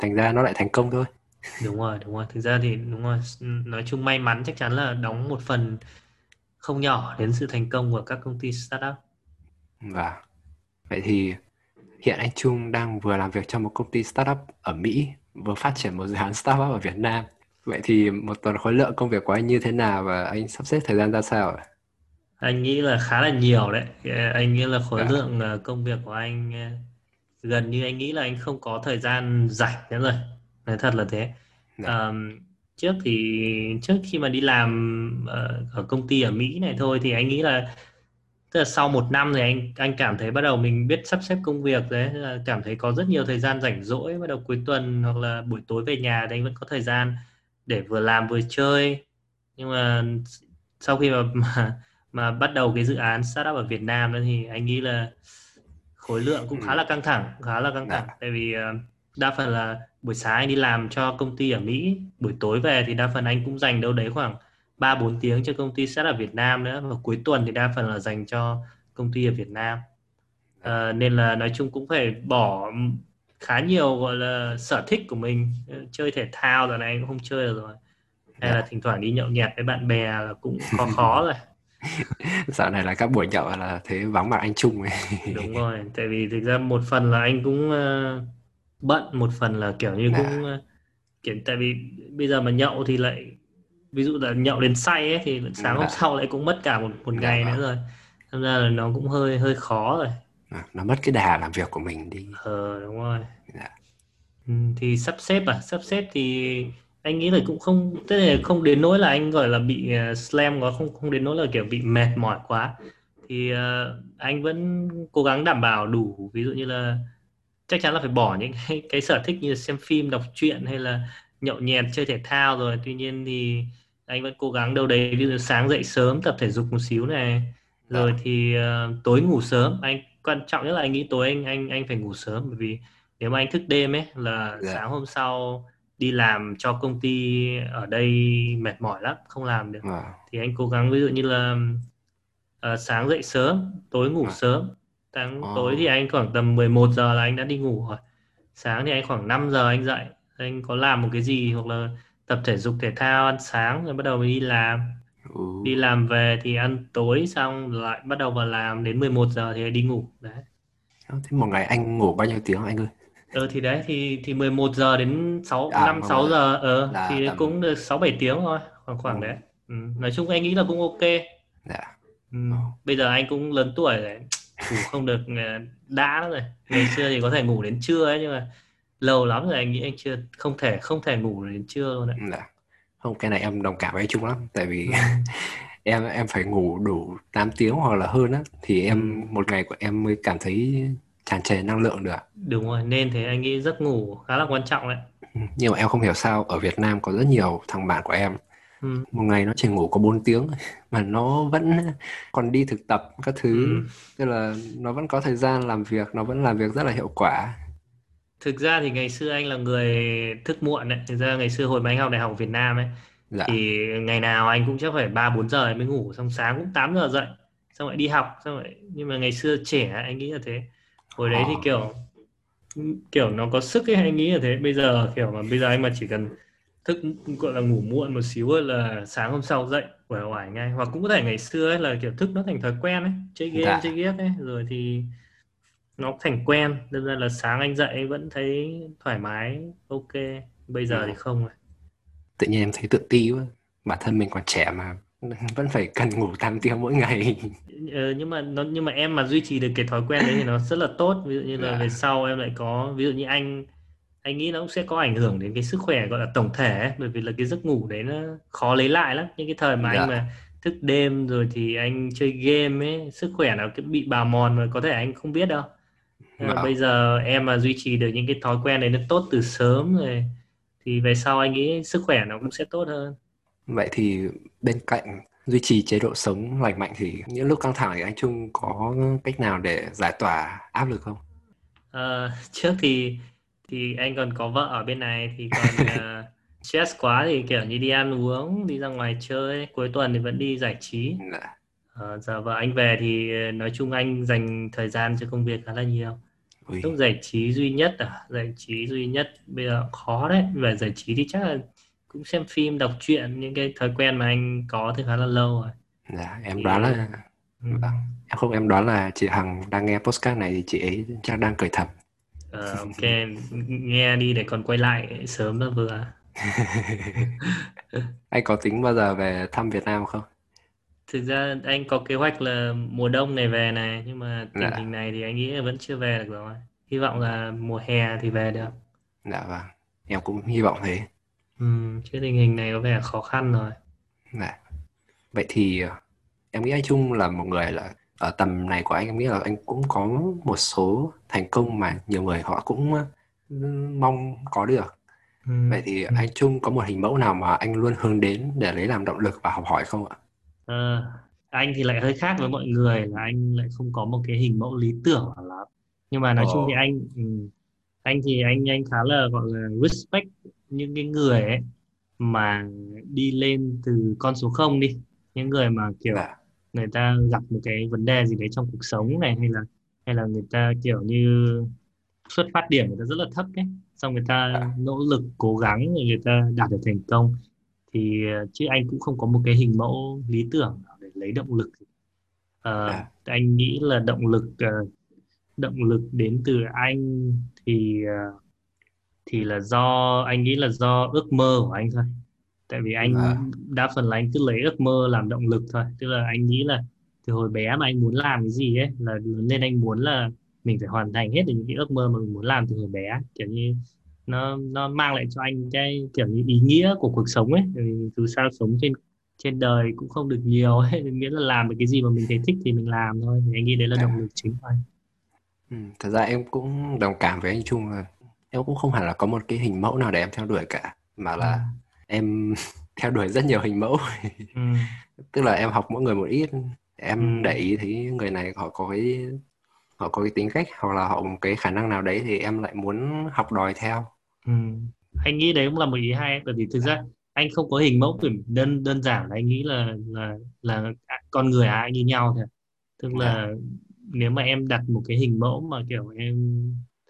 thành ra nó lại thành công thôi. Đúng rồi, đúng rồi. Thực ra thì đúng rồi. Nói chung may mắn chắc chắn là đóng một phần không nhỏ đến sự thành công của các công ty startup. Và vậy thì hiện anh Trung đang vừa làm việc trong một công ty startup ở Mỹ, vừa phát triển một dự án startup ở Việt Nam. Vậy thì một tuần khối lượng công việc của anh như thế nào và anh sắp xếp thời gian ra sao ạ? Anh nghĩ là khá là nhiều đấy. Anh nghĩ là khối Dạ, lượng công việc của anh gần như anh nghĩ là anh không có thời gian rảnh nữa rồi. Nói thật là thế. dạ, Ờm, trước khi mà đi làm ở công ty ở Mỹ này thôi thì anh nghĩ là tức là sau một năm thì anh cảm thấy bắt đầu mình biết sắp xếp công việc đấy. Tức là cảm thấy có rất nhiều thời gian rảnh rỗi, bắt đầu cuối tuần hoặc là buổi tối về nhà thì anh vẫn có thời gian để vừa làm vừa chơi. Nhưng mà sau khi mà bắt đầu cái dự án startup ở Việt Nam đó thì anh nghĩ là khối lượng cũng ừ, khá là căng thẳng, dạ, tại vì đa phần là buổi sáng anh đi làm cho công ty ở Mỹ, buổi tối về thì đa phần anh cũng dành đâu đấy khoảng 3-4 tiếng cho công ty startup Việt Nam nữa, và cuối tuần thì đa phần là dành cho công ty ở Việt Nam. dạ, Nên là nói chung cũng phải bỏ khá nhiều gọi là sở thích của mình. Chơi thể thao giờ này anh cũng không chơi được rồi, hay là dạ. thỉnh thoảng đi nhậu nhẹt với bạn bè là cũng khó khó rồi. Dạo này là các buổi nhậu là thấy vắng mặt anh Trung ấy. Đúng rồi, tại vì thực ra một phần là anh cũng bận, một phần là kiểu như cũng Dạ, kiểu tại vì bây giờ mà nhậu thì lại ví dụ là nhậu đến say ấy thì sáng hôm dạ, sau lại cũng mất cả một dạ ngày nữa vâng. rồi. Thành ra là nó cũng hơi hơi khó rồi. Nó mất cái đà làm việc của mình đi. Đúng rồi. Dạ, Thì sắp xếp thì anh nghĩ là cũng không, tức là không đến nỗi là anh gọi là bị slam quá, không không đến nỗi là kiểu bị mệt mỏi quá. Thì anh vẫn cố gắng đảm bảo đủ, ví dụ như là chắc chắn là phải bỏ những cái sở thích như xem phim, đọc truyện hay là nhậu nhẹt, chơi thể thao rồi. Tuy nhiên thì anh vẫn cố gắng đâu đấy, ví dụ sáng dậy sớm tập thể dục một xíu này, rồi dạ, thì tối ngủ sớm. Anh quan trọng nhất là anh nghĩ tối anh phải ngủ sớm, bởi vì nếu mà anh thức đêm ấy là dạ, sáng hôm sau đi làm cho công ty ở đây mệt mỏi lắm, không làm được. vâng, Thì anh cố gắng ví dụ như là sáng dậy sớm, tối ngủ vâng. sớm. Tối thì anh khoảng tầm 11 giờ là anh đã đi ngủ rồi. Sáng thì anh khoảng 5 giờ anh dậy, anh có làm một cái gì hoặc là tập thể dục thể thao, ăn sáng rồi bắt đầu mới đi làm. Ừ. Đi làm về thì ăn tối xong lại bắt đầu vào làm đến 11 giờ thì đi ngủ đấy. Thế một ngày anh ngủ bao nhiêu tiếng anh ơi? Thì đấy thì 11 giờ đến À, 11 6 giờ giờ là thì cũng tầm. được 6-7 tiếng thôi, khoảng Ừ. khoảng đấy. Nói chung anh nghĩ là cũng ok. Dạ. Ừ, Ồ. bây giờ anh cũng lớn tuổi rồi, ngủ không được đã nữa rồi. Ngày xưa thì có thể ngủ đến trưa ấy, nhưng mà lâu lắm rồi anh nghĩ anh chưa, không thể ngủ đến trưa luôn đấy. Dạ. Không, cái này em đồng cảm với anh Trung lắm, tại vì Ừ, em phải ngủ đủ 8 tiếng hoặc là hơn á thì ừ, em một ngày của em mới cảm thấy tràn trề năng lượng được. đúng rồi, nên thế anh nghĩ giấc ngủ khá là quan trọng đấy. Nhưng mà em không hiểu sao ở Việt Nam có rất nhiều thằng bạn của em Ừ, một ngày nó chỉ ngủ có 4 tiếng thôi, mà nó vẫn còn đi thực tập các thứ, ừ. tức là nó vẫn có thời gian làm việc, nó vẫn làm việc rất là hiệu quả. Thực ra thì ngày xưa anh là người thức muộn đấy. Thực ra ngày xưa hồi mà anh học đại học Việt Nam ấy Dạ, thì ngày nào anh cũng chắc phải 3-4 giờ mới ngủ, xong sáng cũng 8 giờ dậy, xong lại đi học, xong lại, nhưng mà ngày xưa trẻ anh nghĩ là thế. Hồi đấy thì họ, kiểu kiểu nó có sức ấy, anh nghĩ là thế. Bây giờ kiểu mà bây giờ anh mà chỉ cần thức gọi là ngủ muộn một xíu ấy là sáng hôm sau dậy uể oải ngay. Hoặc cũng có thể ngày xưa ấy là kiểu thức nó thành thói quen ấy, chơi game chơi dạ, ghét ấy, rồi thì nó thành quen, nên ra là sáng anh dậy anh vẫn thấy thoải mái, ok. Bây giờ thì ừ. không rồi. Tự nhiên em thấy tự ti quá, bản thân mình còn trẻ mà vẫn phải cần ngủ 8 tiếng mỗi ngày. Nhưng mà em mà duy trì được cái thói quen đấy thì nó rất là tốt. Ví dụ như là về Dạ, sau em lại có, ví dụ như anh nghĩ nó cũng sẽ có ảnh hưởng đến cái sức khỏe gọi là tổng thể ấy, bởi vì là cái giấc ngủ đấy nó khó lấy lại lắm. Những cái thời mà anh dạ, mà thức đêm rồi thì anh chơi game ấy, sức khỏe nó cứ bị bào mòn mà có thể anh không biết đâu. vâng. Bây giờ em mà duy trì được những cái thói quen đấy nó tốt từ sớm rồi thì về sau anh nghĩ sức khỏe nó cũng sẽ tốt hơn. Vậy thì bên cạnh duy trì chế độ sống lành mạnh thì những lúc căng thẳng thì anh Trung có cách nào để giải tỏa áp lực không? Trước thì anh còn có vợ ở bên này, thì còn stress quá thì kiểu như đi ăn uống, đi ra ngoài chơi, cuối tuần thì vẫn đi giải trí. Dạ, Giờ vợ anh về thì nói chung anh dành thời gian cho công việc khá là nhiều. Ui, Lúc giải trí duy nhất giải trí duy nhất bây giờ khó đấy. Về giải trí thì chắc là cũng xem phim, đọc truyện, những cái thói quen mà anh có từ khá là lâu rồi. dạ, em đoán Thì là vâng. Em đoán là chị Hằng đang nghe podcast này thì chị ấy chắc đang cười thầm. ok, nghe đi để còn quay lại sớm đó vừa. Anh có tính bao giờ về thăm Việt Nam không? Thực ra anh có kế hoạch là mùa đông này về này, nhưng mà tình hình Dạ, này thì anh nghĩ là vẫn chưa về được rồi. Hy vọng là mùa hè thì về được. dạ vâng. Em cũng hy vọng thế. Chứ tình hình này có vẻ khó khăn rồi. Dạ. Vậy thì em nghĩ anh Trung là một người là ở tầm này của anh, em nghĩ là anh cũng có một số thành công mà nhiều người họ cũng mong có được. Vậy Ừm, thì ừm. anh Trung có một hình mẫu nào mà anh luôn hướng đến để lấy làm động lực và học hỏi không ạ? Ờ, anh thì lại hơi khác với mọi người là anh lại không có một cái hình mẫu lý tưởng nào lắm. Nhưng mà nói chung thì Ồ, anh thì anh khá là gọi là respect những cái người ấy mà đi lên từ con số không đi, những người mà kiểu dạ, người ta gặp một cái vấn đề gì đấy trong cuộc sống này, hay là người ta kiểu như xuất phát điểm người ta rất là thấp ấy, xong người ta dạ, nỗ lực cố gắng rồi người ta đạt được thành công. Thì chứ anh cũng không có một cái hình mẫu lý tưởng nào để lấy động lực. dạ, Anh nghĩ là động lực đến từ anh thì là anh nghĩ là do ước mơ của anh thôi. Tại vì anh vâng, đa phần là anh cứ lấy ước mơ làm động lực thôi, tức là anh nghĩ là từ hồi bé mà anh muốn làm cái gì ấy là lớn lên anh muốn là mình phải hoàn thành hết được những cái ước mơ mà mình muốn làm từ hồi bé, kiểu như nó mang lại cho anh cái kiểu như ý nghĩa của cuộc sống ấy. Tại vì dù sao sống trên trên đời cũng không được nhiều ấy, miễn là làm được cái gì mà mình thấy thích thì mình làm thôi, thì anh nghĩ đấy là động dạ. lực chính thôi. Thật ra em cũng đồng cảm với anh Trung là em cũng không hẳn là có một cái hình mẫu nào để em theo đuổi cả, mà Ừ. là em theo đuổi rất nhiều hình mẫu. Ừ. Tức là em học mỗi người một ít, Ừ. em để ý thấy người này họ có cái tính cách hoặc là họ có một cái khả năng nào đấy thì em lại muốn học đòi theo. Ừ. Anh nghĩ đấy cũng là một ý hay, bởi vì thực ra anh không có hình mẫu kiểu đơn đơn giản là anh nghĩ là con người ai như nhau thôi. Tức Dạ, là nếu mà em đặt một cái hình mẫu mà kiểu em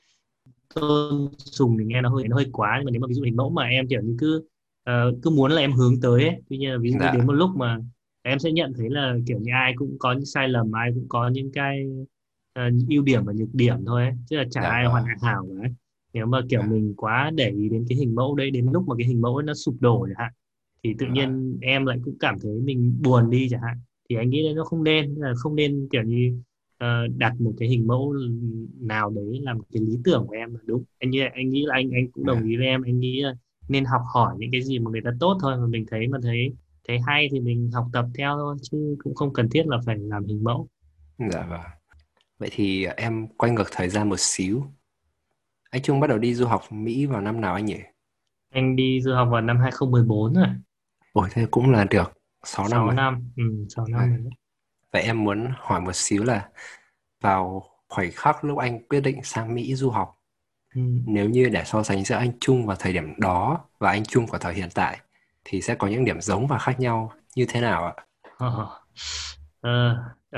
tôn sùng thì nghe nó hơi quá, nhưng mà nếu mà ví dụ hình mẫu mà em kiểu như cứ muốn là em hướng tới ấy, tuy nhiên là ví dụ như đến dạ, một lúc mà em sẽ nhận thấy là kiểu như ai cũng có những sai lầm, ai cũng có những cái ưu điểm và nhược điểm thôi ấy. Chứ là chả dạ ai hoàn vâng, hảo cả ấy. Nếu mà kiểu dạ, mình quá để ý đến cái hình mẫu đấy, đến lúc mà cái hình mẫu ấy nó sụp đổ chẳng hạn, thì tự dạ, nhiên em lại cũng cảm thấy mình buồn đi chẳng hạn. Thì anh nghĩ là nó không nên, là không nên kiểu như đặt một cái hình mẫu nào đấy làm cái lý tưởng của em là đúng. Anh nghĩ là anh cũng đồng dạ, ý với em. Anh nghĩ là nên học hỏi những cái gì mà người ta tốt thôi, mà mình thấy thấy hay thì mình học tập theo thôi, chứ cũng không cần thiết là phải làm hình mẫu. dạ vâng. Vậy thì em quay ngược thời gian một xíu. Anh Trung bắt đầu đi du học Mỹ vào năm nào anh nhỉ? Anh đi du học vào năm 2014 rồi. Ôi thế cũng là được 6 năm 6 rồi. năm, 6 Vâng. năm rồi đấy. Vậy em muốn hỏi một xíu là vào khoảnh khắc lúc anh quyết định sang Mỹ du học, Ừ. nếu như để so sánh giữa anh Trung vào thời điểm đó và anh Trung của thời hiện tại thì sẽ có những điểm giống và khác nhau như thế nào ạ? Ờ. Ờ,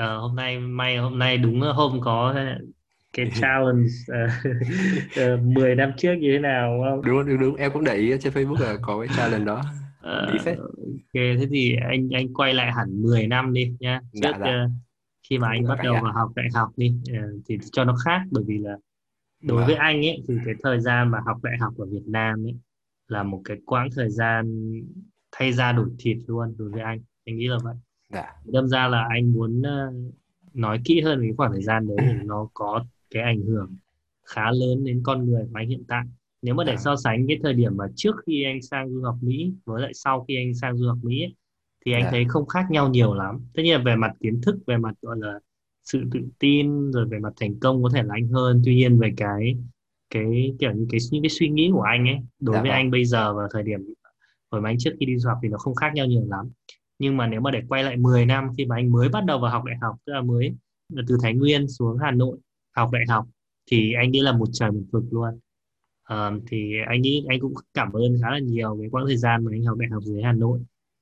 hôm nay đúng là hôm có cái challenge 10 năm trước như thế nào đúng không? Đúng đúng đúng, em cũng để ý trên Facebook là có cái challenge đó. Ý phết. Ok, thế thì anh quay lại hẳn 10 năm đi nhá. Trước Dạ dạ, khi mà cũng anh được bắt anh đầu ạ. vào học đại học đi, thì cho nó khác, bởi vì là đối với Vâng, anh ấy thì cái thời gian mà học đại học ở Việt Nam ấy là một cái quãng thời gian thay da đổi thịt luôn đối với anh nghĩ là vậy. dạ, Đâm ra là anh muốn nói kỹ hơn về cái khoảng thời gian đấy, thì nó có cái ảnh hưởng khá lớn đến con người của anh hiện tại. Nếu mà để dạ, so sánh cái thời điểm mà trước khi anh sang du học Mỹ với lại sau khi anh sang du học Mỹ ấy, thì anh thấy dạ, không khác nhau nhiều lắm. Tất nhiên là về mặt kiến thức, về mặt gọi là sự tự tin, rồi về mặt thành công có thể là anh hơn. Tuy nhiên về cái kiểu như những cái suy nghĩ của anh ấy đối dạ với vâng, anh bây giờ và thời điểm hồi mà anh trước khi đi du học thì nó không khác nhau nhiều lắm. Nhưng mà nếu mà để quay lại 10 năm khi mà anh mới bắt đầu vào học đại học, tức là mới từ Thái Nguyên xuống Hà Nội học đại học, thì anh nghĩ là một trời một vực luôn. Thì anh nghĩ anh cũng cảm ơn khá là nhiều cái quãng thời gian mà anh học đại học dưới Hà Nội.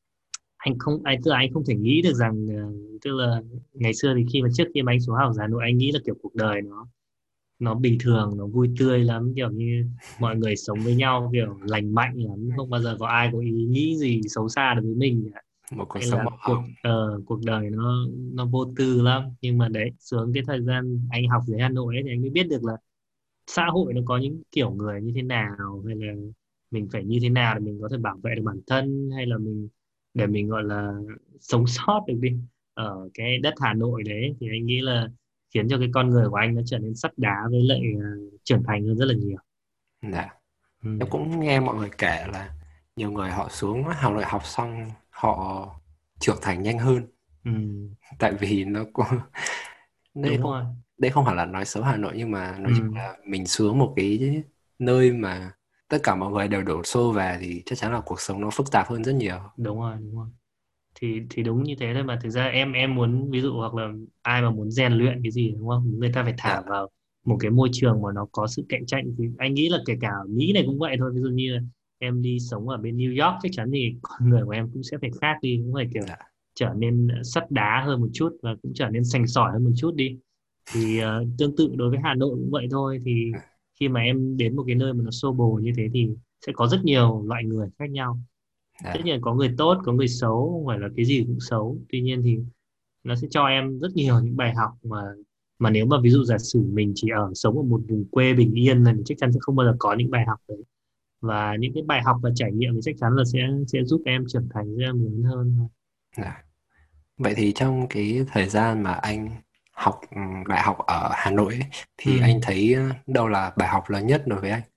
Tức là anh không thể nghĩ được rằng tức là ngày xưa thì khi mà trước khi mà anh xuống học ở Hà Nội, anh nghĩ là kiểu cuộc đời nó bình thường, nó vui tươi lắm, kiểu như mọi người sống với nhau kiểu lành mạnh lắm, không bao giờ có ai có ý nghĩ gì xấu xa đối với mình cả. Một cuộc Hay sống là màu hồng. cuộc đời nó vô tư lắm. Nhưng mà đấy, xuống cái thời gian anh học dưới Hà Nội ấy, thì anh mới biết được là xã hội nó có những kiểu người như thế nào, hay là mình phải như thế nào để mình có thể bảo vệ được bản thân, hay là mình để mình gọi là sống sót được đi ở cái đất Hà Nội đấy. Thì anh nghĩ là khiến cho cái con người của anh nó trở nên sắt đá, với lại trưởng thành hơn rất là nhiều. Dạ. Ừ. Em cũng nghe mọi người kể là nhiều người họ xuống Hà Nội học xong họ trưởng thành nhanh hơn, Ừ. tại vì nó có đây Đúng không rồi. đây không phải là nói xấu Hà Nội, nhưng mà nói chung Ừ. là mình xuống một cái nơi mà tất cả mọi người đều đổ xô về thì chắc chắn là cuộc sống nó phức tạp hơn rất nhiều. Đúng rồi, đúng rồi. Thì đúng như thế thôi mà. Thực ra em muốn ví dụ, hoặc là ai mà muốn rèn luyện cái gì đúng không, người ta phải Dạ. thả vào một cái môi trường mà nó có sự cạnh tranh. Thì anh nghĩ là kể cả ở Mỹ này cũng vậy thôi. Ví dụ như là em đi sống ở bên New York, chắc chắn thì con người của em cũng sẽ phải khác đi, cũng phải kiểu Dạ. trở nên sắt đá hơn một chút, và cũng trở nên sành sỏi hơn một chút đi. Thì tương tự đối với Hà Nội cũng vậy thôi. Thì khi mà em đến một cái nơi mà nó xô bồ như thế thì sẽ có rất nhiều loại người khác nhau. Tất Dạ. nhiên có người tốt, có người xấu, không phải là cái gì cũng xấu. Tuy nhiên thì nó sẽ cho em rất nhiều những bài học mà nếu mà ví dụ giả sử mình chỉ sống ở một vùng quê bình yên thì chắc chắn sẽ không bao giờ có những bài học đấy. Và những cái bài học và trải nghiệm thì chắc chắn là sẽ giúp em trưởng thành, giúp em lớn hơn thôi. Dạ. Vậy thì trong cái thời gian mà anh học đại học ở Hà Nội ấy, thì Ừ. anh thấy đâu là bài học lớn nhất đối với anh?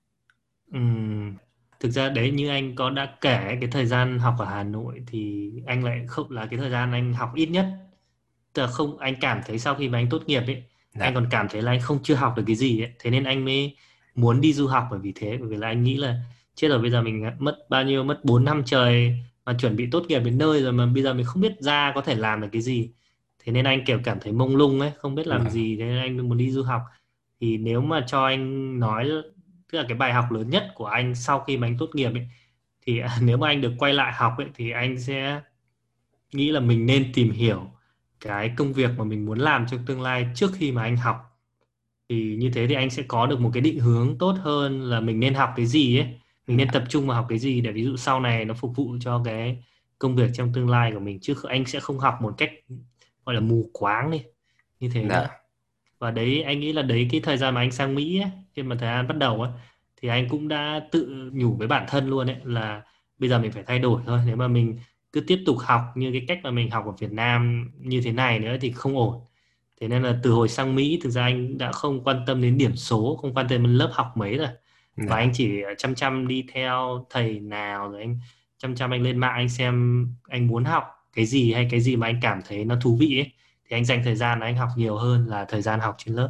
Thực ra đấy, như anh có đã kể, cái thời gian học ở Hà Nội thì anh lại không là cái thời gian anh học ít nhất. Tức là không, anh cảm thấy sau khi mà anh tốt nghiệp ấy, anh Dạ. còn cảm thấy là anh không chưa học được cái gì ấy. Thế nên anh mới muốn đi du học. Bởi vì là anh nghĩ là chết rồi, bây giờ mình mất bao nhiêu, mất 4 năm trời mà chuẩn bị tốt nghiệp đến nơi rồi, mà bây giờ mình không biết ra có thể làm được cái gì. Thế nên anh kiểu cảm thấy mông lung ấy, không biết làm Vâng. gì, thế nên anh mới muốn đi du học. Thì nếu mà cho anh nói, tức là cái bài học lớn nhất của anh sau khi mà anh tốt nghiệp ấy, thì nếu mà anh được quay lại học ấy, thì anh sẽ nghĩ là mình nên tìm hiểu cái công việc mà mình muốn làm trong tương lai trước khi mà anh học. Thì như thế thì anh sẽ có được một cái định hướng tốt hơn là mình nên học cái gì ấy, mình nên Dạ. tập trung vào học cái gì, để ví dụ sau này nó phục vụ cho cái công việc trong tương lai của mình, chứ anh sẽ không học một cách gọi là mù quáng đi như thế nữa. Dạ. Và đấy, anh nghĩ là đấy, cái thời gian mà anh sang Mỹ ấy, khi mà thời gian bắt đầu ấy, thì anh cũng đã tự nhủ với bản thân luôn ấy là bây giờ mình phải thay đổi thôi. Nếu mà mình cứ tiếp tục học như cái cách mà mình học ở Việt Nam như thế này nữa thì không ổn. Thế nên là từ hồi sang Mỹ, thực ra anh đã không quan tâm đến điểm số, không quan tâm đến lớp học mấy rồi. Và anh Dạ. chỉ chăm chăm đi theo thầy nào, rồi anh chăm chăm anh lên mạng, anh xem anh muốn học cái gì, hay cái gì mà anh cảm thấy nó thú vị ấy, thì anh dành thời gian anh học nhiều hơn là thời gian học trên lớp.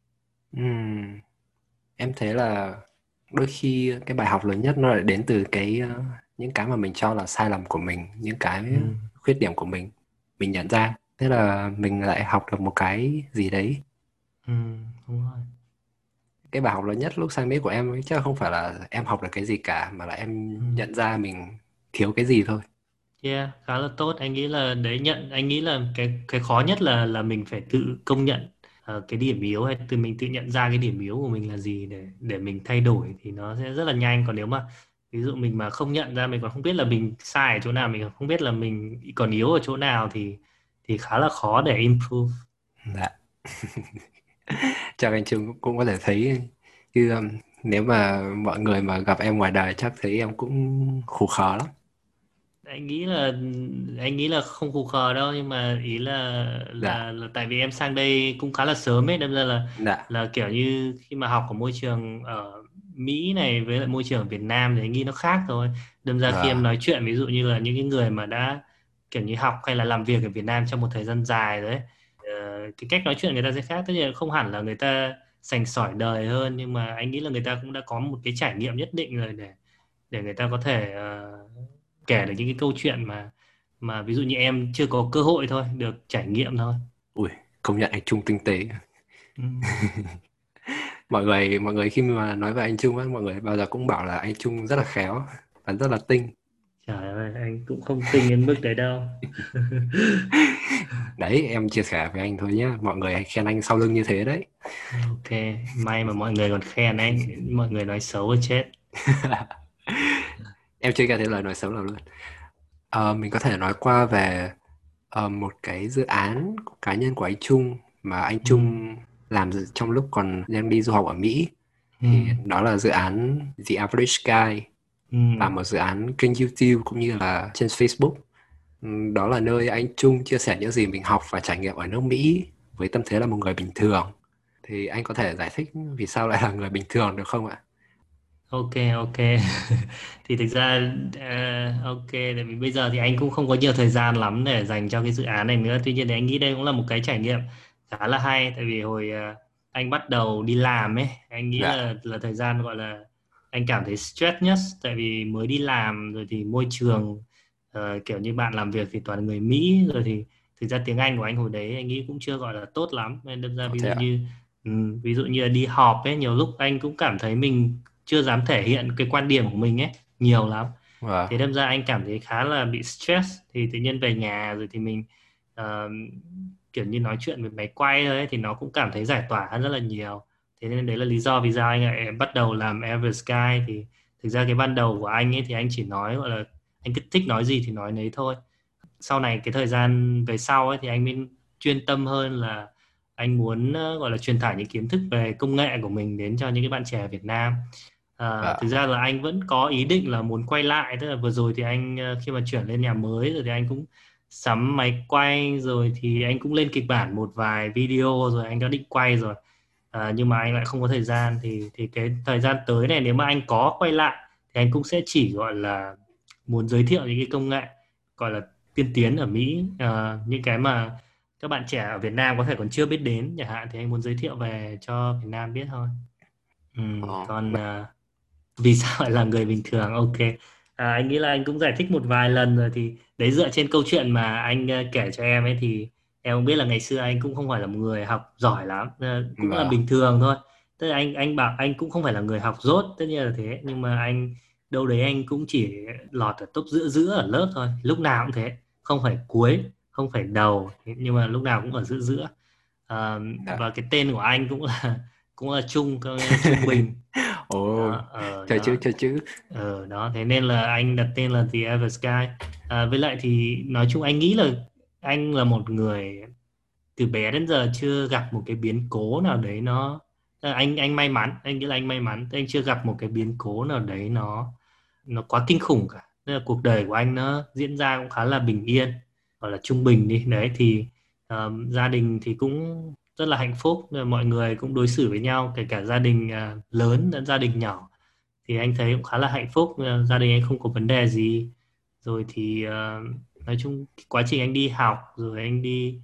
Ừm, em thấy là đôi khi cái bài học lớn nhất nó lại đến từ những cái mà mình cho là sai lầm của mình, những cái Ừ. khuyết điểm của mình nhận ra, thế là mình lại học được một cái gì đấy. Ừ. Đúng rồi. Cái bài học lớn nhất lúc sang Mỹ của em ấy chắc không phải là em học được cái gì cả, mà là em Ừ. nhận ra mình thiếu cái gì thôi. Yeah, khá là tốt. Anh nghĩ là đấy, anh nghĩ là cái khó nhất là mình phải tự công nhận cái điểm yếu, hay mình tự nhận ra cái điểm yếu của mình là gì, để mình thay đổi thì nó sẽ rất là nhanh. Còn nếu mà ví dụ mình mà không nhận ra, mình còn không biết là mình sai ở chỗ nào, mình còn không biết là mình còn yếu ở chỗ nào, thì khá là khó để improve. Dạ. Chắc anh Trung cũng có thể thấy chứ nếu mà mọi người mà gặp em ngoài đời chắc thấy em cũng khù khờ lắm. Anh nghĩ là không khù khờ đâu, nhưng mà ý là Dạ. là tại vì em sang đây cũng khá là sớm ấy, đâm ra Dạ. là kiểu như khi mà học ở môi trường ở Mỹ này với lại môi trường ở Việt Nam thì anh nghĩ nó khác rồi. Đâm ra khi em Vâng. nói chuyện, ví dụ như là những cái người mà đã kiểu như học hay là làm việc ở Việt Nam trong một thời gian dài rồi ấy, cái cách nói chuyện người ta sẽ khác. Tất nhiên không hẳn là người ta sành sỏi đời hơn, nhưng mà anh nghĩ là người ta cũng đã có một cái trải nghiệm nhất định rồi, để người ta có thể kể được những cái câu chuyện mà ví dụ như em chưa có cơ hội thôi, được trải nghiệm thôi. Ui, công nhận anh Trung tinh tế. Ừ. Mọi người khi mà nói về anh Trung á, mọi người bao giờ cũng bảo là anh Trung rất là khéo và rất là tinh. Trời ơi, anh cũng không kinh đến mức đấy đâu. Đấy, em chia sẻ với anh thôi nhé, mọi người hay khen anh sau lưng như thế đấy. Ok, may mà mọi người còn khen anh, mọi người nói xấu là chết. Em chưa nghe thấy lời nói xấu nào luôn. Mình có thể nói qua về một cái dự án cá nhân của anh Trung mà anh Ừ, Trung làm trong lúc còn đang đi du học ở Mỹ. ừ, Thì đó là dự án The Average Guy, ừ. và một dự án kênh YouTube cũng như là trên Facebook. Đó là nơi anh Trung chia sẻ những gì mình học và trải nghiệm ở nước Mỹ với tâm thế là một người bình thường. Thì anh có thể giải thích vì sao lại là người bình thường được không ạ? Ok, ok. Thì thực ra ok, tại vì bây giờ thì anh cũng không có nhiều thời gian lắm để dành cho cái dự án này nữa. Tuy nhiên thì anh nghĩ đây cũng là một cái trải nghiệm khá là hay, tại vì hồi anh bắt đầu đi làm ấy, anh nghĩ Dạ, là thời gian gọi là anh cảm thấy stress nhất, tại vì mới đi làm rồi thì môi trường kiểu như bạn làm việc thì toàn người Mỹ, rồi thì thực ra tiếng Anh của anh hồi đấy anh nghĩ cũng chưa gọi là tốt lắm, nên đâm ra có ví thể dụ ạ. như ví dụ như là đi họp ấy, nhiều lúc anh cũng cảm thấy mình chưa dám thể hiện cái quan điểm của mình ấy nhiều lắm. Vâng, Thế đâm ra anh cảm thấy khá là bị stress, thì tự nhiên về nhà rồi thì mình ờ, kiểu như nói chuyện với máy quay thôi ấy, thì nó cũng cảm thấy giải tỏa hơn rất là nhiều. Thế nên đấy là lý do vì sao anh lại bắt đầu làm Everest Sky. Thì thực ra cái ban đầu của anh ấy thì anh chỉ nói gọi là anh cứ thích nói gì thì nói nấy thôi. Sau này cái thời gian về sau ấy thì anh mới chuyên tâm hơn là anh muốn gọi là truyền tải những kiến thức về công nghệ của mình đến cho những cái bạn trẻ Việt Nam. Thực vâng, ra là anh vẫn có ý định là muốn quay lại, tức là vừa rồi thì anh khi mà chuyển lên nhà mới rồi thì anh cũng sắm máy quay, rồi thì anh cũng lên kịch bản một vài video rồi anh đã định quay rồi. Nhưng mà anh lại không có thời gian, thì cái thời gian tới này nếu mà anh có quay lại thì anh cũng sẽ chỉ gọi là muốn giới thiệu những cái công nghệ gọi là tiên tiến ở Mỹ, những cái mà các bạn trẻ ở Việt Nam có thể còn chưa biết đến chẳng hạn, thì anh muốn giới thiệu về cho Việt Nam biết thôi. Ồ, Còn vì sao lại là người bình thường, ok. Anh nghĩ là anh cũng giải thích một vài lần rồi, thì đấy dựa trên câu chuyện mà anh kể cho em ấy, thì em cũng biết là ngày xưa anh cũng không phải là một người học giỏi lắm, cũng là vâng, bình thường thôi. Tức là anh bảo anh cũng không phải là người học dốt, tất nhiên là thế, nhưng mà anh đâu đấy anh cũng chỉ lọt ở top giữa giữa ở lớp thôi, lúc nào cũng thế, không phải cuối không phải đầu, nhưng mà lúc nào cũng ở giữa giữa. dạ. Và cái tên của anh cũng là trung, có nghĩa là trung bình. Ồ, Đó, ở chơi chứ, đó, chơi chứ. ở đó, thế nên là anh đặt tên là The Ever Sky. Với lại thì nói chung anh nghĩ là anh là một người từ bé đến giờ chưa gặp một cái biến cố nào đấy nó anh may mắn, anh nghĩ là anh may mắn. Thế anh chưa gặp một cái biến cố nào đấy nó quá kinh khủng cả. Tức là cuộc đời của anh nó diễn ra cũng khá là bình yên, hoặc là trung bình đi đấy. Thì gia đình thì cũng rất là hạnh phúc, mọi người cũng đối xử với nhau, kể cả gia đình lớn lẫn gia đình nhỏ, thì anh thấy cũng khá là hạnh phúc. Gia đình anh không có vấn đề gì. Rồi thì nói chung cái quá trình anh đi học rồi anh đi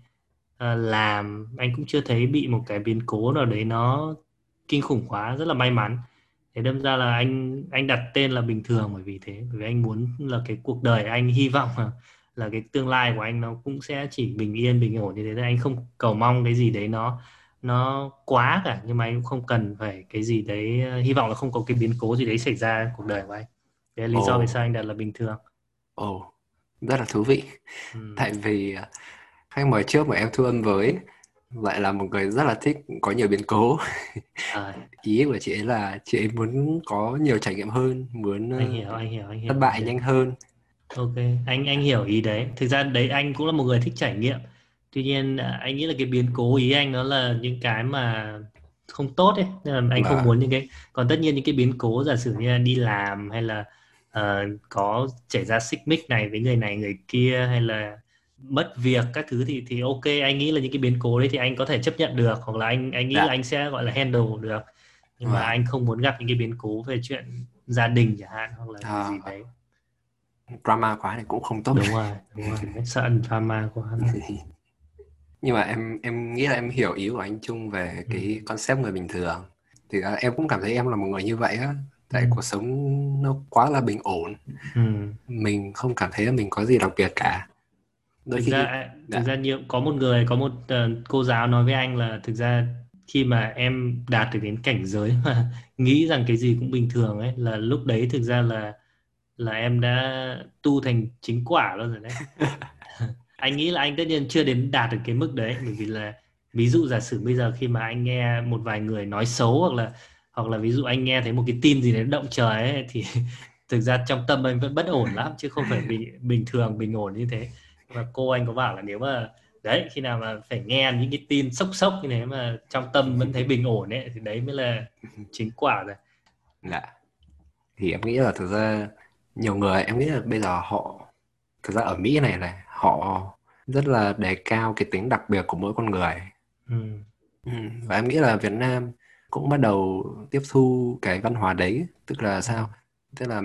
làm, anh cũng chưa thấy bị một cái biến cố nào đấy nó kinh khủng quá, rất là may mắn. Thế đâm ra là anh đặt tên là bình thường bởi vì thế, bởi vì anh muốn là cái cuộc đời anh hy vọng là cái tương lai của anh nó cũng sẽ chỉ bình yên bình ổn như thế. Nên anh không cầu mong cái gì đấy nó quá cả, nhưng mà anh cũng không cần phải cái gì đấy, hy vọng là không có cái biến cố gì đấy xảy ra trong cuộc đời của anh. Đấy là lý Ồ, do vì sao anh đặt là bình thường. ồ, rất là thú vị. Ừ. Tại vì khách mời trước mà em thu âm với lại là một người rất là thích có nhiều biến cố. À, Ý của chị ấy là chị ấy muốn có nhiều trải nghiệm hơn, muốn anh thất hiểu ý bại đấy. nhanh hơn. Ok, anh hiểu ý đấy. Thực ra đấy anh cũng là một người thích trải nghiệm. Tuy nhiên anh nghĩ là cái biến cố ý anh nó là những cái mà không tốt ấy. Nên là anh không Và muốn những cái. Còn tất nhiên những cái biến cố giả sử như là đi làm, hay là có xảy ra xích mích này người kia, hay là mất việc các thứ, thì ok, anh nghĩ là những cái biến cố đấy thì anh có thể chấp nhận được, hoặc là anh nghĩ là dạ, anh sẽ gọi là handle được. Nhưng mà và anh không muốn gặp những cái biến cố về chuyện gia đình chẳng hạn, hoặc là gì gì à, đấy. drama quá thì cũng không tốt. Đúng rồi, anh sợ drama quá đó. Nhưng mà em nghĩ là em hiểu ý của anh Trung về Ừ. cái concept người bình thường. Thì em cũng cảm thấy em là một người như vậy á. Ừ. Tại cuộc sống nó quá là bình ổn, Ừ. mình không cảm thấy là mình có gì đặc biệt cả. Đôi khi Thực dạ, ra nhiều có một cô giáo nói với anh là thực ra khi mà em đạt được đến cảnh giới mà nghĩ rằng cái gì cũng bình thường ấy, là lúc đấy thực ra là là em đã tu thành chính quả luôn rồi đấy. Anh nghĩ là anh tất nhiên chưa đến đạt được cái mức đấy, bởi vì là ví dụ giả sử bây giờ khi mà anh nghe một vài người nói xấu, hoặc là ví dụ anh nghe thấy một cái tin gì đấy động trời ấy, thì thực ra trong tâm anh vẫn bất ổn lắm, chứ không phải bình thường bình ổn như thế. Nhưng mà cô anh có bảo là nếu mà đấy, khi nào mà phải nghe những cái tin sốc sốc như thế mà trong tâm vẫn thấy bình ổn ấy, thì đấy mới là chính quả rồi. Dạ. Thì em nghĩ là thực ra nhiều người, em nghĩ là bây giờ họ, thực ra ở Mỹ này này, họ rất là đề cao cái tính đặc biệt của mỗi con người. Ừ. Ừ. Và em nghĩ là Việt Nam cũng bắt đầu tiếp thu cái văn hóa đấy, tức là Ừ. sao? Tức là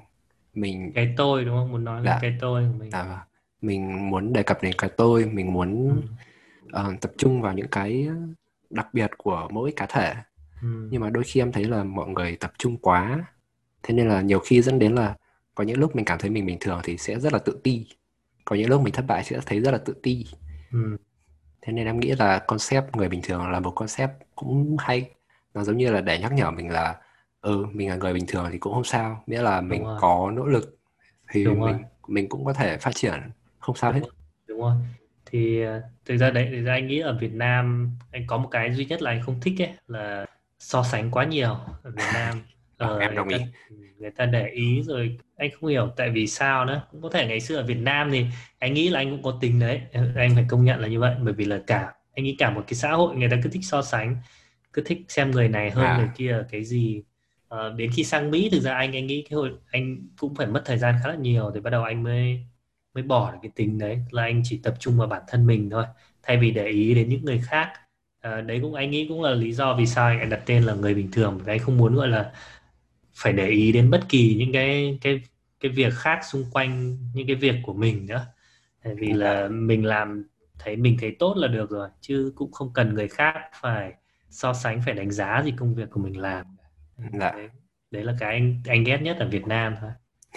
mình Cái tôi đúng không, muốn nói lên dạ cái tôi của mình. dạ vâng. Mình muốn đề cập đến cái tôi, mình Ừ. muốn tập trung vào những cái đặc biệt của mỗi cá thể. Ừ. Nhưng mà đôi khi em thấy là mọi người tập trung quá, thế nên là nhiều khi dẫn đến là có những lúc mình cảm thấy mình bình thường thì sẽ rất là tự ti, có những lúc mình thất bại sẽ thấy rất là tự ti. Ừ. Thế nên em nghĩ là concept người bình thường là một concept cũng hay. Nó giống như là để nhắc nhở mình là mình là người bình thường thì cũng không sao, miễn là Đúng mình rồi, có nỗ lực thì đúng rồi, mình cũng có thể phát triển, không sao đúng hết. rồi, đúng rồi. Thì thực ra đấy, thực ra anh nghĩ ở Việt Nam anh có một cái duy nhất là anh không thích ấy, là so sánh quá nhiều ở Việt Nam. Vâng, em Người đồng ta, ý. người ta để ý rồi, anh không hiểu tại vì sao nữa. Cũng có thể ngày xưa ở Việt Nam thì anh nghĩ là anh cũng có tính đấy, anh phải công nhận là như vậy, bởi vì là anh nghĩ cả một cái xã hội người ta cứ thích so sánh, cứ thích xem người này hơn người À, kia ở cái gì. Đến khi sang Mỹ, thực ra anh nghĩ cái hồi anh cũng phải mất thời gian khá là nhiều thì bắt đầu anh mới mới bỏ được cái tính đấy, là anh chỉ tập trung vào bản thân mình thôi, thay vì để ý đến những người khác. Đấy cũng anh nghĩ cũng là lý do vì sao anh đặt tên là người bình thường, vì anh không muốn gọi là phải để ý đến bất kỳ những cái việc khác xung quanh những cái việc của mình nữa. Tại vì là dạ, mình làm, mình thấy tốt là được rồi, chứ cũng không cần người khác phải so sánh, phải đánh giá gì công việc của mình làm. dạ. Đấy, đấy là cái anh ghét nhất ở Việt Nam thôi.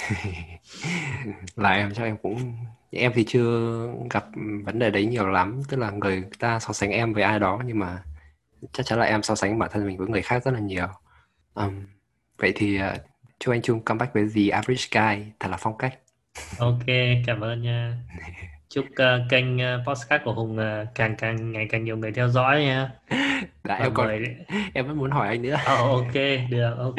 Là em chắc em cũng, em thì chưa gặp vấn đề đấy nhiều lắm, tức là người ta so sánh em với ai đó, nhưng mà chắc chắn là em so sánh bản thân mình với người khác rất là nhiều. Ừm, Vậy thì chúc anh Trung comeback với The Average Guy thật là phong cách. Ok, cảm ơn nha. Chúc kênh podcast của Hùng càng càng ngày càng nhiều người theo dõi nha. Đã Và em còn, mời. em vẫn muốn hỏi anh nữa. Ok, được, ok.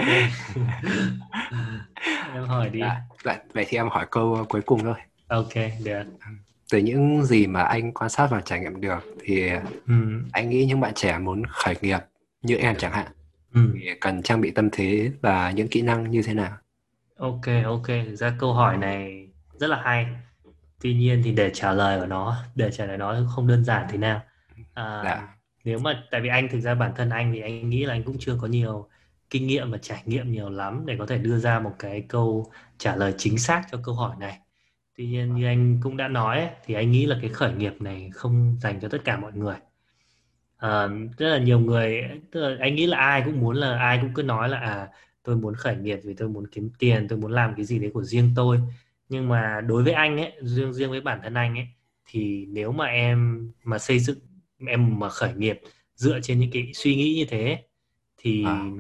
Em hỏi đi. Dạ, vậy thì em hỏi câu cuối cùng thôi. Ok, được. Từ những gì mà anh quan sát và trải nghiệm được thì Ừ, anh nghĩ những bạn trẻ muốn khởi nghiệp như em chẳng hạn ừ. thì cần trang bị tâm thế và những kỹ năng như thế nào? Ok, ok. Thực ra câu hỏi này rất là hay. Tuy nhiên thì để trả lời nó không đơn giản thế nào. À, Dạ, nếu mà tại vì anh thực ra bản thân anh thì anh nghĩ là anh cũng chưa có nhiều kinh nghiệm và trải nghiệm nhiều lắm để có thể đưa ra một cái câu trả lời chính xác cho câu hỏi này. Tuy nhiên như anh cũng đã nói ấy, thì anh nghĩ là cái khởi nghiệp này không dành cho tất cả mọi người. À, rất là nhiều người, tức là anh nghĩ là ai cũng cứ nói là tôi muốn khởi nghiệp vì tôi muốn kiếm tiền, tôi muốn làm cái gì đấy của riêng tôi. Nhưng mà đối với anh ấy, riêng riêng với bản thân anh ấy, thì nếu mà em mà xây dựng, em mà khởi nghiệp dựa trên những cái suy nghĩ như thế, thì à,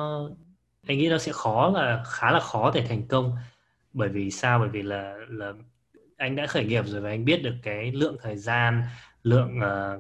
anh nghĩ nó sẽ khá là khó để thành công. Bởi vì sao? Bởi vì là anh đã khởi nghiệp rồi và anh biết được cái lượng thời gian, lượng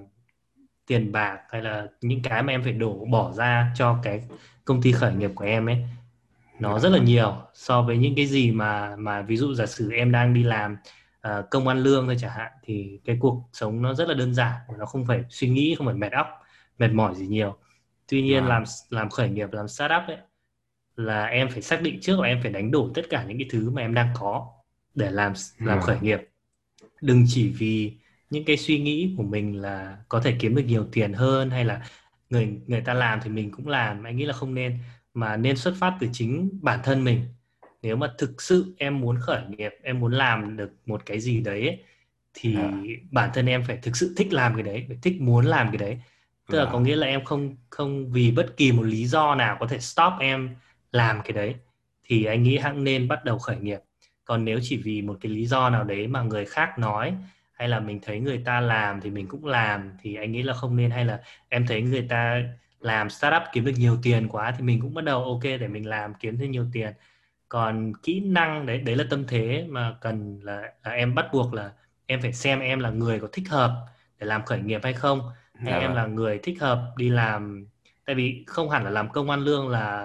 tiền bạc, hay là những cái mà em phải bỏ ra cho cái công ty khởi nghiệp của em ấy, nó dạ rất là vâng, nhiều so với những cái gì mà ví dụ giả sử em đang đi làm công ăn lương thôi chẳng hạn, thì cái cuộc sống nó rất là đơn giản, nó không phải suy nghĩ, không phải mệt óc, mệt mỏi gì nhiều. Tuy nhiên vâng, làm khởi nghiệp, làm startup ấy, là em phải xác định trước là em phải đánh đổi tất cả những cái thứ mà em đang có để làm khởi vâng, nghiệp. Đừng chỉ vì những cái suy nghĩ của mình là có thể kiếm được nhiều tiền hơn, hay là người người ta làm thì mình cũng làm, anh nghĩ là không nên, mà nên xuất phát từ chính bản thân mình. Nếu mà thực sự em muốn khởi nghiệp, em muốn làm được một cái gì đấy ấy, thì dạ bản thân em phải thực sự thích làm cái đấy, phải thích muốn làm cái đấy. Tức là có vâng, nghĩa là em không không vì bất kỳ một lý do nào có thể stop em làm cái đấy, thì anh nghĩ hãng nên bắt đầu khởi nghiệp. Còn nếu chỉ vì một cái lý do nào đấy mà người khác nói, hay là mình thấy người ta làm thì mình cũng làm, thì anh nghĩ là không nên. Hay là em thấy người ta làm startup kiếm được nhiều tiền quá thì mình cũng bắt đầu ok để mình làm kiếm thêm nhiều tiền. Còn kỹ năng đấy là tâm thế mà cần là em bắt buộc là em phải xem em là người có thích hợp để làm khởi nghiệp hay không, hay Dạ em vâng. là người thích hợp đi làm. Tại vì không hẳn là làm công ăn lương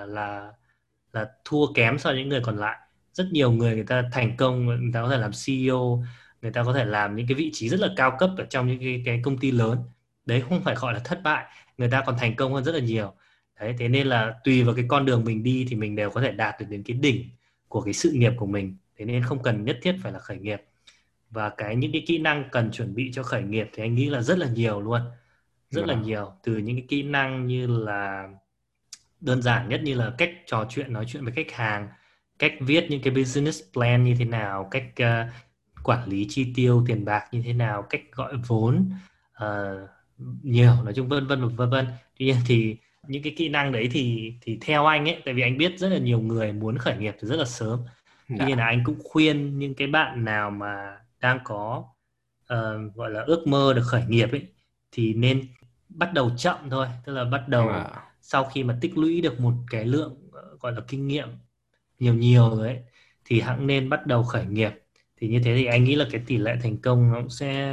là thua kém so với những người còn lại. Rất nhiều người ta thành công, người ta có thể làm CEO, người ta có thể làm những cái vị trí rất là cao cấp ở trong những cái công ty lớn. Đấy không phải gọi là thất bại, người ta còn thành công hơn rất là nhiều. Đấy, thế nên là tùy vào cái con đường mình đi thì mình đều có thể đạt được đến cái đỉnh của cái sự nghiệp của mình. Thế nên không cần nhất thiết phải là khởi nghiệp. Và những cái kỹ năng cần chuẩn bị cho khởi nghiệp thì anh nghĩ là rất là nhiều luôn, rất là Vâng. nhiều. Từ những cái kỹ năng như là đơn giản nhất như là cách trò chuyện, nói chuyện với khách hàng, cách viết những cái business plan như thế nào, cách quản lý chi tiêu tiền bạc như thế nào, cách gọi vốn, ờ, nhiều, nói chung vân vân vân vân. Tuy nhiên thì những cái kỹ năng đấy thì theo anh ấy, tại vì anh biết rất là nhiều người muốn khởi nghiệp từ rất là sớm. Tuy nhiên là Dạ. anh cũng khuyên những cái bạn nào mà đang có gọi là ước mơ được khởi nghiệp ấy thì nên bắt đầu chậm thôi, tức là bắt đầu Vâng. sau khi mà tích lũy được một cái lượng gọi là kinh nghiệm nhiều nhiều rồi ấy thì hẵng nên bắt đầu khởi nghiệp. Thì như thế thì anh nghĩ là cái tỷ lệ thành công nó cũng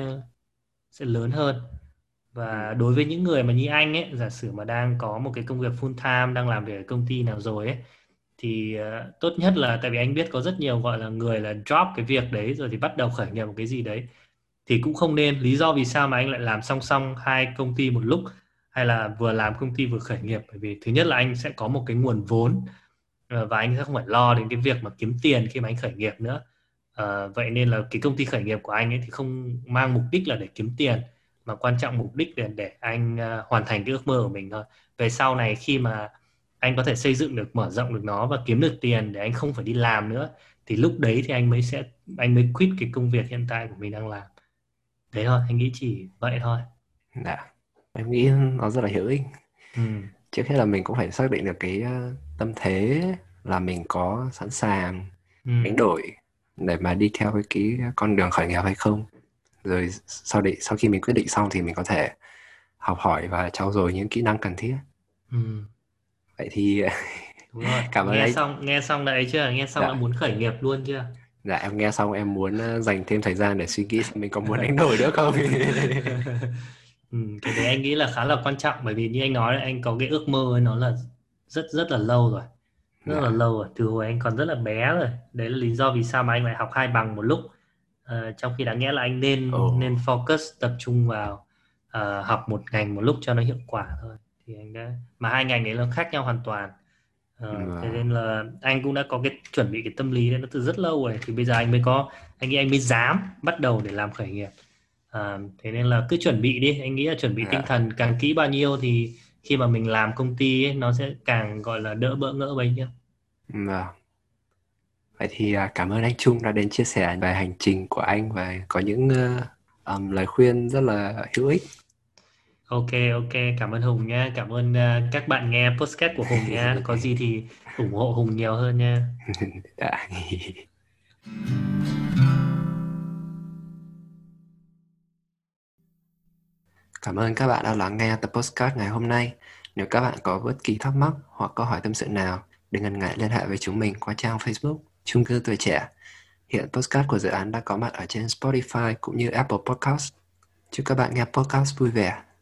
sẽ lớn hơn. Và đối với những người mà như anh ấy, giả sử mà đang có một cái công việc full time, đang làm việc ở công ty nào rồi ấy, thì tốt nhất là, tại vì anh biết có rất nhiều gọi là người là drop cái việc đấy rồi thì bắt đầu khởi nghiệp một cái gì đấy, thì cũng không nên. Lý do vì sao mà anh lại làm song song hai công ty một lúc, hay là vừa làm công ty vừa khởi nghiệp, bởi vì thứ nhất là anh sẽ có một cái nguồn vốn, và anh sẽ không phải lo đến cái việc mà kiếm tiền khi mà anh khởi nghiệp nữa. Vậy nên là cái công ty khởi nghiệp của anh ấy thì không mang mục đích là để kiếm tiền, mà quan trọng mục đích là để anh hoàn thành cái ước mơ của mình thôi. Về sau này khi mà anh có thể xây dựng được, mở rộng được nó và kiếm được tiền để anh không phải đi làm nữa, thì lúc đấy thì anh mới quit cái công việc hiện tại của mình đang làm. Thế thôi, anh nghĩ chỉ vậy thôi. Dạ. Em nghĩ nó rất là hữu ích. Ừ. Trước hết là mình cũng phải xác định được cái tâm thế là mình có sẵn sàng Ừ. đánh đổi để mà đi theo cái con đường khởi nghiệp hay không. Rồi sau khi mình quyết định xong thì mình có thể học hỏi và trau dồi những kỹ năng cần thiết. Ừ. Vậy thì Đúng rồi, cảm ơn anh. nghe xong đã ấy chưa, nghe xong đã Dạ. muốn khởi nghiệp luôn chưa? Dạ em nghe xong em muốn dành thêm thời gian để suy nghĩ xem mình có muốn đánh đổi nữa không. Ừ, cái đấy anh nghĩ là khá là quan trọng, bởi vì như anh nói anh có cái ước mơ ấy, nó là rất rất là lâu rồi, rất là Dạ. lâu rồi, từ hồi anh còn rất là bé rồi. Đấy là lý do vì sao mà anh lại học hai bằng một lúc. Trong khi đáng nghĩa là anh Ồ. nên focus, tập trung vào học một ngành một lúc cho nó hiệu quả thôi. Thì anh đã, mà hai ngành ấy nó khác nhau hoàn toàn. Thế Vâng. nên là anh cũng đã có cái chuẩn bị cái tâm lý đấy nó từ rất lâu rồi, thì bây giờ anh nghĩ anh mới dám bắt đầu để làm khởi nghiệp. Thế nên là cứ chuẩn bị đi, anh nghĩ là chuẩn bị tinh Dạ. thần càng kỹ bao nhiêu thì khi mà mình làm công ty ấy, nó sẽ càng gọi là đỡ bỡ ngỡ bấy nhiêu. Vâng. Vậy thì cảm ơn anh Trung đã đến chia sẻ về hành trình của anh và có những lời khuyên rất là hữu ích. Ok, ok, cảm ơn Hùng nha, cảm ơn các bạn nghe podcast của Hùng nha, có gì thì ủng hộ Hùng nhiều hơn nha. Dạ. Cảm ơn các bạn đã lắng nghe tập podcast ngày hôm nay. Nếu các bạn có bất kỳ thắc mắc hoặc câu hỏi tâm sự nào, đừng ngần ngại liên hệ với chúng mình qua trang Facebook Chung cư tuổi trẻ. Hiện podcast của dự án đã có mặt ở trên Spotify cũng như Apple Podcast. Chúc các bạn nghe podcast vui vẻ.